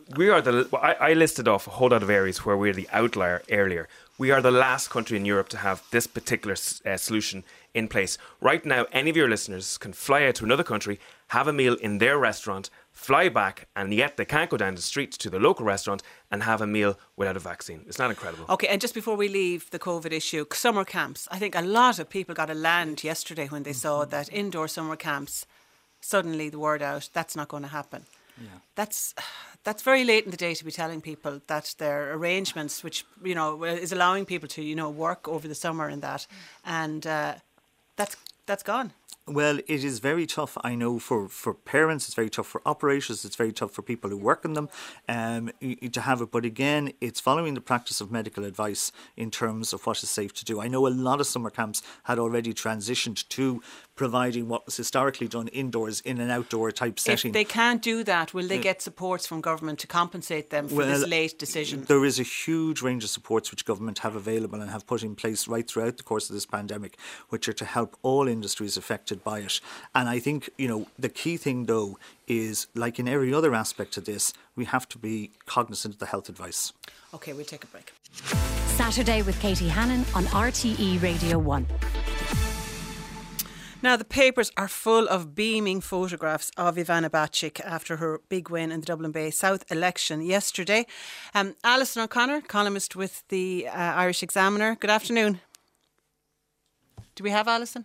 I listed off a whole lot of areas where we're the outlier earlier. We are the last country in Europe to have this particular solution in place. Right now, any of your listeners can fly out to another country, have a meal in their restaurant, fly back, and yet they can't go down the street to the local restaurant and have a meal without a vaccine. It's not incredible. Okay, and just before we leave the COVID issue, summer camps. I think a lot of people got a land yesterday when they saw that indoor summer camps, suddenly the word out, that's not going to happen. Yeah. That's very late in the day to be telling people that their arrangements, which, is allowing people to, work over the summer and that, and that's gone. Well, it is very tough, I know, for parents, it's very tough for operators, it's very tough for people who work in them to have it. But again, it's following the practice of medical advice in terms of what is safe to do. I know a lot of summer camps had already transitioned to providing what was historically done indoors in an outdoor type setting. If they can't do that, will they get supports from government to compensate them for this late decision? There is a huge range of supports which government have available and have put in place right throughout the course of this pandemic, which are to help all industries affected by it. And I think, the key thing though is, like in every other aspect of this, we have to be cognizant of the health advice. Okay, we'll take a break. Saturday with Katie Hannon on RTE Radio 1. Now, the papers are full of beaming photographs of Ivana Bacik after her big win in the Dublin Bay South election yesterday. Alison O'Connor, columnist with the Irish Examiner. Good afternoon. Do we have Alison?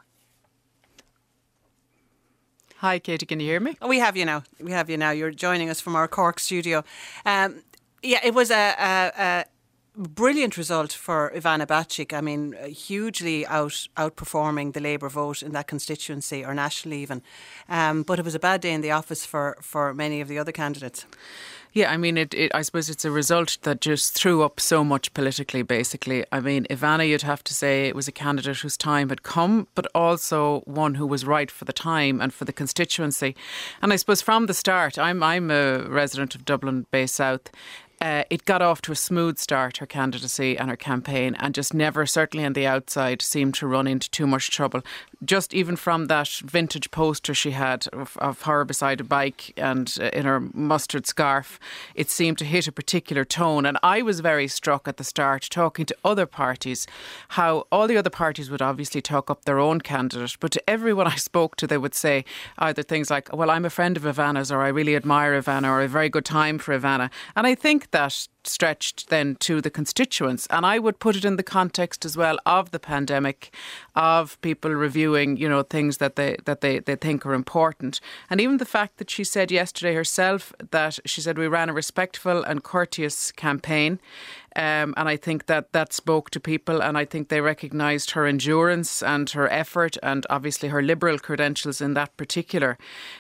Hi, Katie, can you hear me? Oh, we have you now. You're joining us from our Cork studio. It was a brilliant result for Ivana Bacik. I mean, hugely outperforming the Labour vote in that constituency, or nationally even. But it was a bad day in the office for many of the other candidates. Yeah, I mean, I suppose it's a result that just threw up so much politically, basically. I mean, Ivana, you'd have to say, it was a candidate whose time had come, but also one who was right for the time and for the constituency. And I suppose from the start, I'm a resident of Dublin Bay South. It got off to a smooth start, her candidacy and her campaign, and just never, certainly on the outside, seemed to run into too much trouble. Just even from that vintage poster she had of her beside a bike and in her mustard scarf, it seemed to hit a particular tone. And I was very struck at the start, talking to other parties, how all the other parties would obviously talk up their own candidate, but to everyone I spoke to, they would say either things like, well, I'm a friend of Ivana's, or I really admire Ivana, or a very good time for Ivana. And I think that stretched then to the constituents. And I would put it in the context as well of the pandemic, of people reviewing, things that they think are important. And even the fact that she said yesterday herself that she said we ran a respectful and courteous campaign. And I think that spoke to people, and I think they recognised her endurance and her effort and obviously her liberal credentials in that particular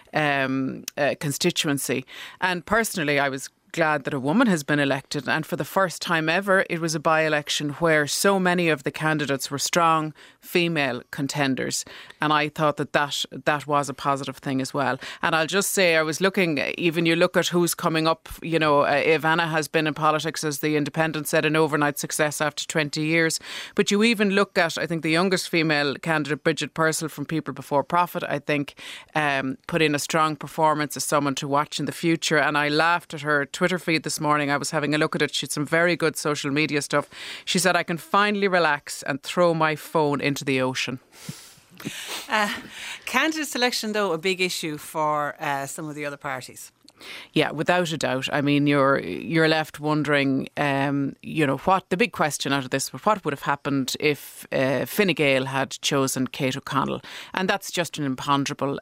constituency. And personally, I was glad that a woman has been elected, and for the first time ever it was a by-election where so many of the candidates were strong female contenders, and I thought that was a positive thing as well. And I'll just say, I was looking, even you look at who's coming up, Ivana has been in politics, as the Independent said, an overnight success after 20 years, but you even look at, I think, the youngest female candidate, Bridget Purcell from People Before Profit, I think put in a strong performance as someone to watch in the future. And I laughed at her Twitter feed this morning. I was having a look at it. She had some very good social media stuff. She said, I can finally relax and throw my phone into the ocean. Candidate selection, though, a big issue for some of the other parties. Yeah, without a doubt. I mean, you're left wondering, what the big question out of this, what would have happened if Fine Gael had chosen Kate O'Connell? And that's just an imponderable.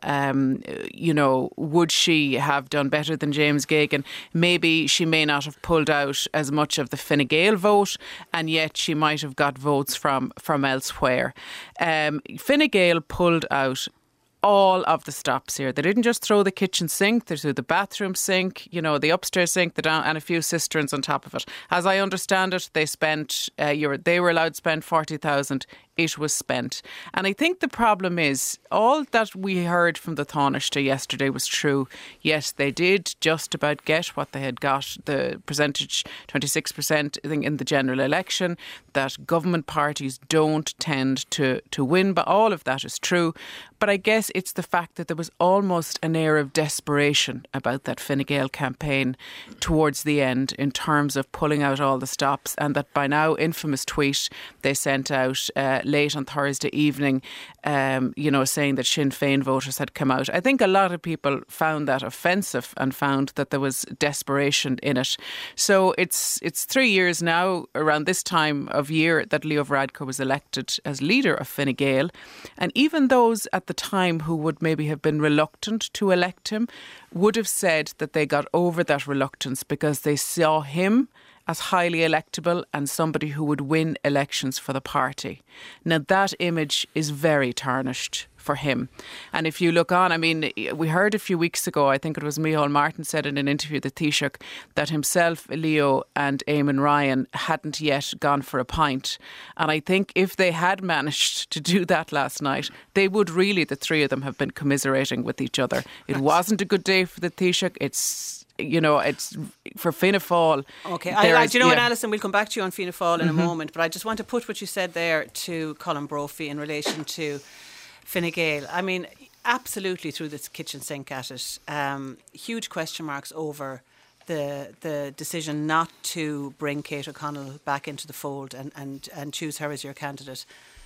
Would she have done better than James Geoghegan? Maybe she may not have pulled out as much of the Fine Gael vote, and yet she might have got votes from elsewhere. Fine Gael pulled out all of the stops here. They didn't just throw the kitchen sink, they threw the bathroom sink, the upstairs sink, and a few cisterns on top of it. As I understand it, they spent, they were allowed to spend 40,000. It was spent. And I think the problem is, all that we heard from the Taoiseach yesterday was true. Yes, they did just about get what they had got, the percentage, 26%, I think, in the general election, that government parties don't tend to win, but all of that is true. But I guess it's the fact that there was almost an air of desperation about that Fine Gael campaign towards the end in terms of pulling out all the stops, and that by now infamous tweet they sent out late on Thursday evening, saying that Sinn Féin voters had come out. I think a lot of people found that offensive and found that there was desperation in it. So it's 3 years now, around this time of year, that Leo Varadkar was elected as leader of Fine Gael. And even those at the time who would maybe have been reluctant to elect him would have said that they got over that reluctance because they saw him as highly electable and somebody who would win elections for the party. Now that image is very tarnished for him. And if you look on, I mean, we heard a few weeks ago, I think it was Micheál Martin said in an interview with the Taoiseach that himself, Leo and Eamon Ryan hadn't yet gone for a pint. And I think if they had managed to do that last night, they would really, the three of them, have been commiserating with each other. It wasn't a good day for the Taoiseach. It's for Fianna Fáil. Okay, do you know what, Alison, we'll come back to you on Fianna Fáil in a moment, but I just want to put what you said there to Colin Brophy in relation to Fine Gael. I mean, absolutely threw this kitchen sink at it. Huge question marks over the decision not to bring Kate O'Connell back into the fold and choose her as your candidate.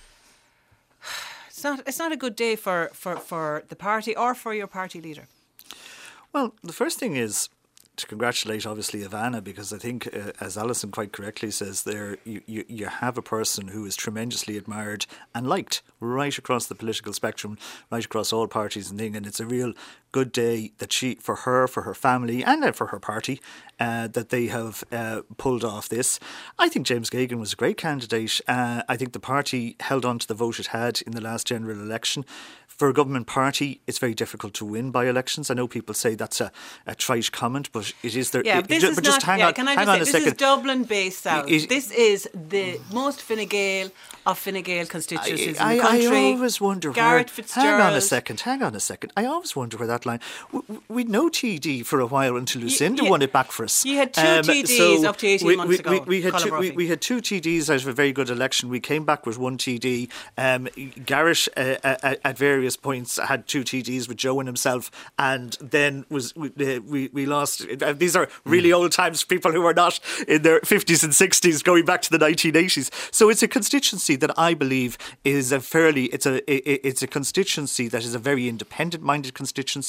It's not a good day for the party or for your party leader. Well, the first thing is to congratulate, obviously, Ivana, because I think, as Alison quite correctly says there, you have a person who is tremendously admired and liked right across the political spectrum, right across all parties and things, and it's a real good day that for her family and for her party, that they have pulled off this. I think James Geoghegan was a great candidate. I think the party held on to the vote it had in the last general election. For a government party, it's very difficult to win by elections. I know people say that's a trite comment, but it is there. Yeah, this is not. Hang on a second. This is Dublin based South. This is the most Fine Gael of Fine Gael constituencies in the country. I always wonder Garrett where. Fitzgerald. Hang on a second. I always wonder where that line. We'd no TD for a while until Lucinda won it back for us. You had two TDs up to 18 months ago. We had two TDs out of a very good election. We came back with one TD. Garrett at various points had two TDs with Joe and himself, and then we lost. These are really old times for people who are not in their 50s and 60s, going back to the 1980s. So it's a constituency that I believe is it's a constituency that is a very independent-minded constituency.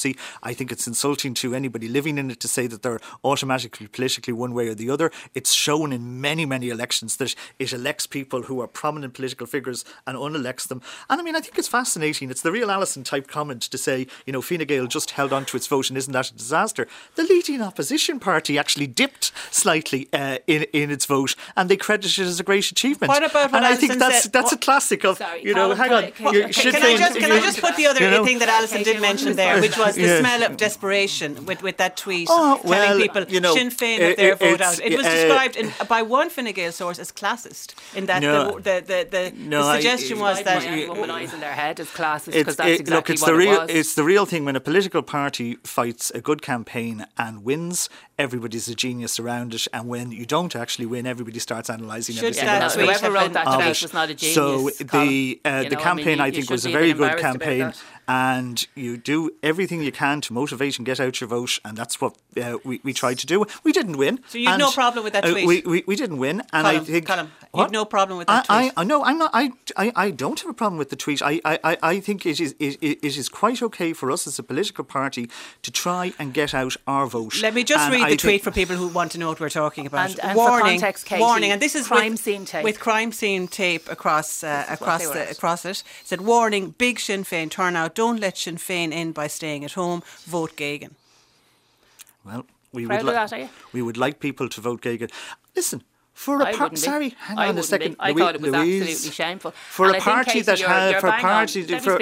constituency. I think it's insulting to anybody living in it to say that they're automatically politically one way or the other. It's shown in many, many elections that it elects people who are prominent political figures and unelects them. And I mean, I think it's fascinating. It's the real Alison type comment to say, Fine Gael just held on to its vote and isn't that a disaster? The leading opposition party actually dipped slightly in its vote, and they credit it as a great achievement. What about what and Alison I think that's a classic of, hang on. Can I just put the other thing that Alison did mention there, which was the smell of desperation with that tweet telling people Sinn Féin have their vote out. It was described by one Fine Gael source as classist, in that the suggestion was that womanising their head as classist, because that's exactly what it was. It's the real thing. When a political party fights a good campaign and wins, everybody's a genius around it, and when you don't actually win, everybody starts analysing everything. Whoever wrote that tweet was not a genius. So the campaign, I think, was a very good campaign, and you do everything you can to motivate and get out your vote, and that's what we tried to do. We didn't win. So you've no problem with that tweet? We didn't win, and Colm, I think you've no problem with that tweet? I don't have a problem with the tweet. I think it is quite okay for us as a political party to try and get out our vote. Let me just read the tweet for people who want to know what we're talking about. And warning, for context, Katie, warning, and this is crime scene tape. With crime scene tape across it. It said, warning, big Sinn Féin turnout. Don't let Sinn Féin in by staying at home. Vote Geoghegan. Well, we would like people to vote Geoghegan. Listen. For a party, hang on a second. I thought it was absolutely shameful. For a party that has, for a party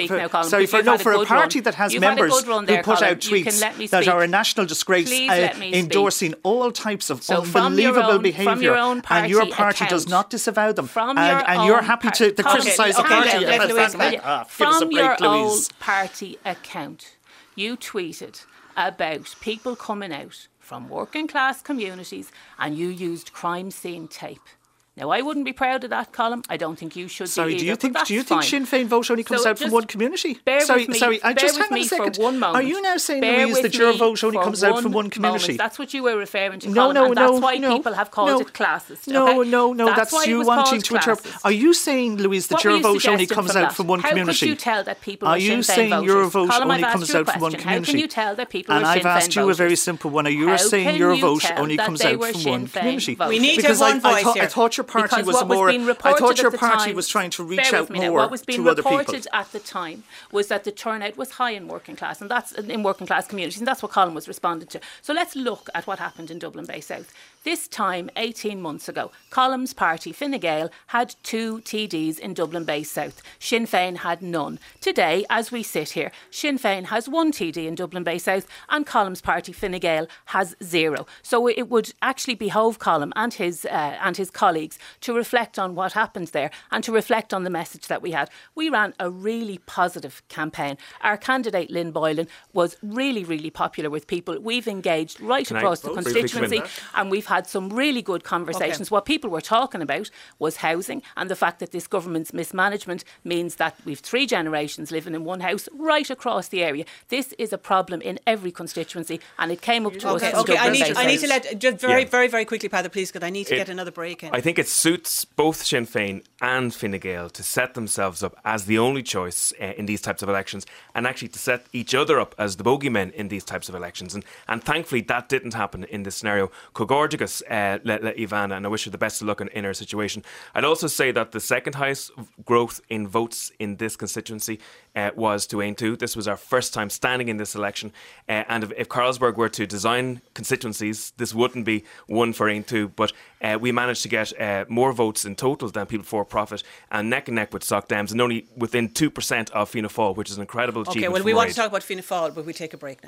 that has members who put out tweets that are a national disgrace, endorsing all types of unbelievable behaviour, and your party does not disavow them, and you're happy to criticise the party. From your own party account, you tweeted about people coming out from working class communities, and you used crime scene tape. Now, I wouldn't be proud of that, Colm. I don't think you should be either. Do you think Sinn Féin vote only comes out from one community? Bear with me for one moment. Are you now saying, Louise, that your vote only comes out from one community? That's what you were referring to, Colm, and that's why people have called it classist. No, that's you wanting to interpret. Are you saying, Louise, that your vote only comes out from one community? How could you tell that people were Sinn Féin voters? Are you saying your vote only comes out from one community? How can you tell that people were Sinn Féin voters? And I've asked you a very simple one. Are you saying your vote only comes out from one community? We need to have one voice here. I thought your party was more. I thought your party was trying to reach out more what was being to other people. reported at the time was that the turnout was high in working class, and that's in working class communities, and that's what Colm was responding to. So let's look at what happened in Dublin Bay South. This time, 18 months ago, Colm's party, Fine Gael, had 2 TDs in Dublin Bay South. Sinn Féin had none. Today, as we sit here, Sinn Féin has 1 TD in Dublin Bay South, and Colm's party, Fine Gael, has 0. So it would actually behove Colm and his colleagues to reflect on what happened there and to reflect on the message that we had. We ran a really positive campaign. Our candidate, Lynn Boylan, was really, really popular with people. We've engaged right across the constituency, and we've had some really good conversations. What people were talking about was housing, and the fact that this government's mismanagement means that we've 3 generations living in one house right across the area. This is a problem in every constituency, and it came up to us. I need to let just very quickly, Paddy, please, because I need to get another break in. I think it suits both Sinn Féin and Fine Gael to set themselves up as the only choice in these types of elections, and actually to set each other up as the bogeymen in these types of elections. And thankfully that didn't happen in this scenario. Cogordigus let Ivana, and I wish her the best of luck in her situation. I'd also say that the second highest growth in votes in this constituency was to Aon 2. This was our first time standing in this election, and if Carlsberg were to design constituencies, this wouldn't be one for Aon 2, but we managed to get more votes in total than People for Profit, and neck with Soc Dems, and only within 2% of Fianna Fáil, which is an incredible achievement. Okay, well, we want to talk about Fianna Fáil, but we take a break now.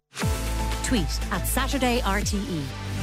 Tweet at Saturday RTE.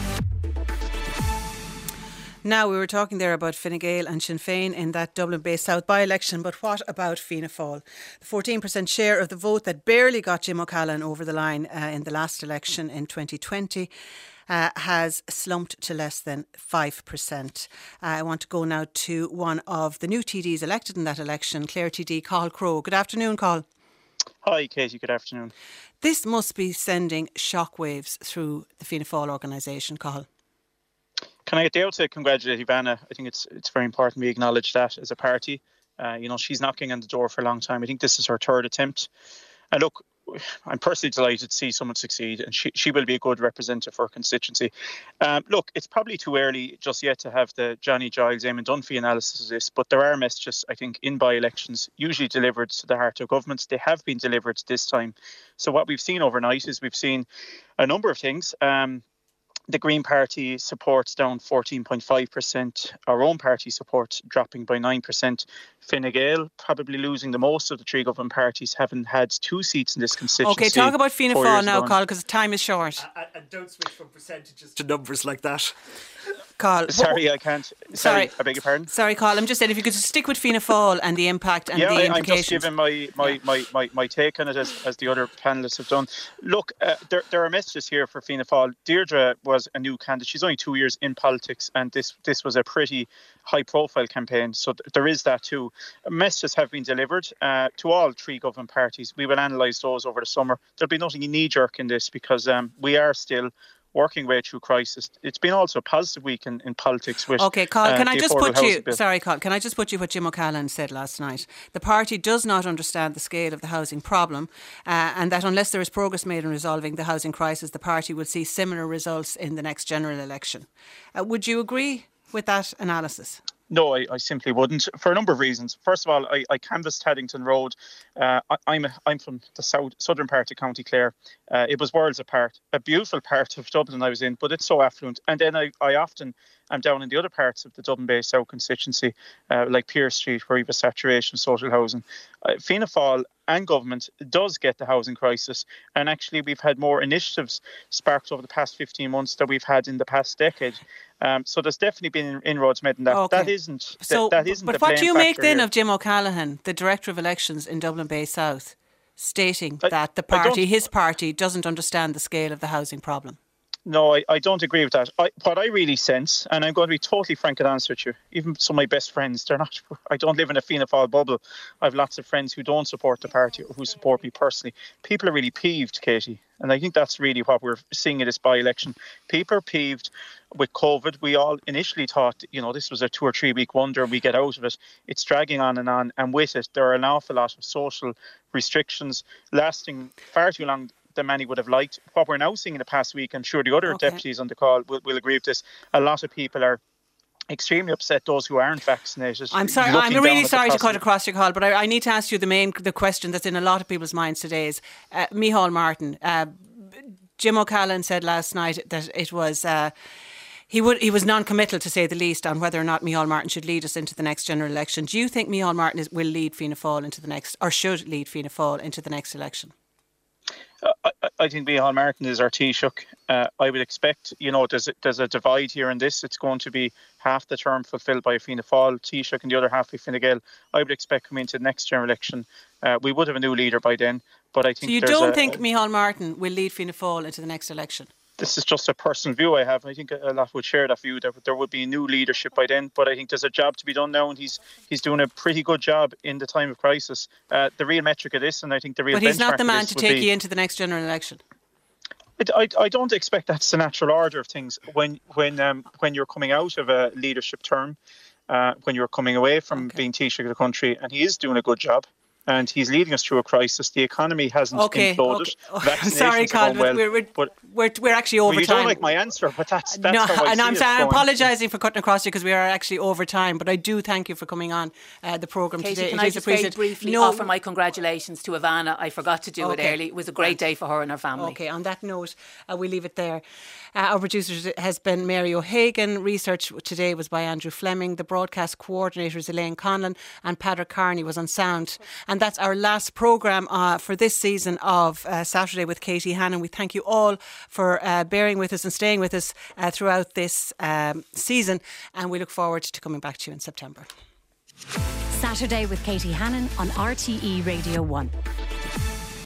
Now, we were talking there about Fine Gael and Sinn Féin in that Dublin Bay South by-election, but what about Fianna Fáil? The 14% share of the vote that barely got Jim O'Callaghan over the line in the last election in 2020 has slumped to less than 5%. I want to go now to one of the new TDs elected in that election, Clare TD, Cathal Crowe. Good afternoon, Cathal. Hi, Katie. Good afternoon. This must be sending shockwaves through the Fianna Fáil organisation, Cathal. Can I get Dale to congratulate Ivana? I think it's very important we acknowledge that as a party. She's knocking on the door for a long time. I think this is her 3rd attempt. And look, I'm personally delighted to see someone succeed, and she will be a good representative for her constituency. Look, it's probably too early just yet to have the Johnny Giles, Eamon Dunphy analysis of this, but there are messages, I think, in by-elections usually delivered to the heart of governments. They have been delivered this time. So what we've seen overnight is we've seen a number of things. The Green Party support's down 14.5%. Our own party support dropping by 9%. Fine Gael probably losing the most of the three government parties, having had 2 seats in this constituency. Okay, talk about Fianna Fáil now, Carl, because time is short. And don't switch from percentages to numbers like that. Carl. Sorry, I can't. Sorry, I beg your pardon. Sorry, Carl. I'm just saying, if you could just stick with Fianna Fáil and the impact and the implications. I'm just giving my take on it as the other panellists have done. Look, there are messages here for Fianna Fáil. Deirdre was a new candidate. She's only 2 years in politics, and this was a pretty high-profile campaign. So there is that too. Messages have been delivered to all 3 government parties. We will analyse those over the summer. There'll be nothing knee-jerk in this, because we are still working way through crisis. It's been also a positive week in politics. With, okay, Carl, can I just put you... Sorry, Carl, can I just put you what Jim O'Callaghan said last night? The party does not understand the scale of the housing problem, and that unless there is progress made in resolving the housing crisis, the party will see similar results in the next general election. Would you agree with that analysis? No, I simply wouldn't, for a number of reasons. First of all, I canvassed Haddington Road. I'm from the southern part of County Clare. It was worlds apart. A beautiful part of Dublin I was in, but it's so affluent. And then I often am down in the other parts of the Dublin Bay South constituency, like Pearse Street, where you have a saturation of social housing. Fianna Fáil and government does get the housing crisis, and actually we've had more initiatives sparked over the past 15 months than we've had in the past decade. So there's definitely been inroads made in that. Okay. That isn't. But what do you make then of Jim O'Callaghan, the Director of Elections in Dublin Bay South, stating that his party doesn't understand the scale of the housing problem? No, I don't agree with that. What I really sense, and I'm going to be totally frank and honest with you, even some of my best friends, they're not. I don't live in a Fianna Fáil bubble. I have lots of friends who don't support the party or who support me personally. People are really peeved, Katie, and I think that's really what we're seeing in this by-election. People are peeved with COVID. We all initially thought, this was a 2 or 3 week wonder, we get out of it. It's dragging on, and with it, there are an awful lot of social restrictions lasting far too long than many would have liked. What we're now seeing in the past week, and sure the other deputies on the call will agree with this, a lot of people are extremely upset, those who aren't vaccinated. I'm sorry, I'm really sorry to cut across your call, but I need to ask you the question that's in a lot of people's minds today is Micheál Martin. Jim O'Callaghan said last night that it was he was non-committal, to say the least, on whether or not Micheál Martin should lead us into the next general election. Do you think Micheál Martin will lead Fianna Fáil into the next, or should lead Fianna Fáil into the next election? I think Micheál Martin is our Taoiseach. I would expect, there's a divide here in this. It's going to be half the term fulfilled by Fianna Fáil Taoiseach and the other half by Fine Gael. I would expect coming into the next general election, we would have a new leader by then. But I think so you don't think Micheál Martin will lead Fianna Fáil into the next election? This is just a personal view I have. I think a lot would share that view, that there would be new leadership by then. But I think there's a job to be done now, and he's doing a pretty good job in the time of crisis. The real metric of this, and I think the real benchmark. But he's not the man to take you into the next general election. I don't expect that's the natural order of things. When you're coming out of a leadership term, when you're coming away from being Taoiseach of the country, and he is doing a good job, and he's leading us through a crisis. The economy hasn't imploded. I'm sorry, Carl, but we're actually over time. You don't like my answer, but that's how I see it. I'm apologising for cutting across you, because we are actually over time. But I do thank you for coming on the programme today. Can I just very briefly offer my congratulations to Ivana? I forgot to do it early. It was a great day for her and her family. Okay, on that note, we leave it there. Our producer has been Mary O'Hagan. Research today was by Andrew Fleming. The broadcast coordinator is Elaine Conlon, and Patrick Carney was on sound. And that's our last programme for this season of Saturday with Katie Hannon. We thank you all for bearing with us and staying with us throughout this season, and we look forward to coming back to you in September. Saturday with Katie Hannon on RTE Radio 1.